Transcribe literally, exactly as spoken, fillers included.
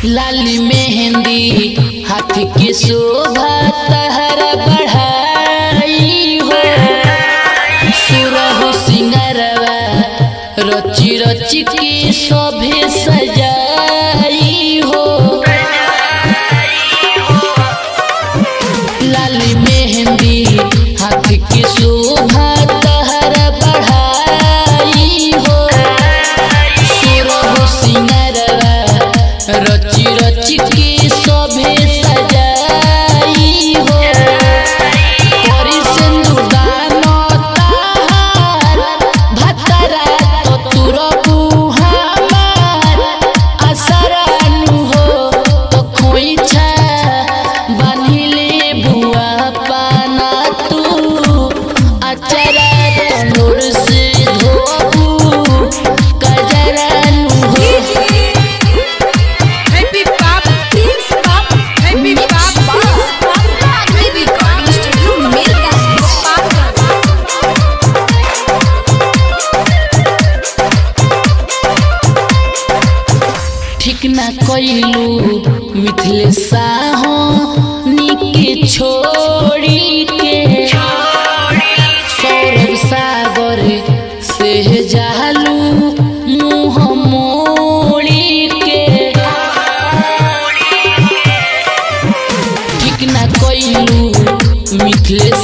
लाली मेहंदी हाथ की शोभा तहरा बढ़ाई हो। सुरहु सिंगरवा रची रची के शोभे सजाई हो। लाली मेहंदी हाथ की शोभा तहरा बढ़ाई हो। सुरहु सिंगरवा रची रची के शोभे सजाई हो। करी सिंदूर दान ताहार भतरा तो तुरबू हमार असरानु हो। तो खोइछा बान्हिले बुआ पाना तू अचरा तनोर से धोबू कजरानु हो। ठीक ना कइलू मिथिलेश साहो निके छोड़ी के। सौरभ सागर से जालू मुँह मोड़ी के। ठीक ना कइलू मिथिलेश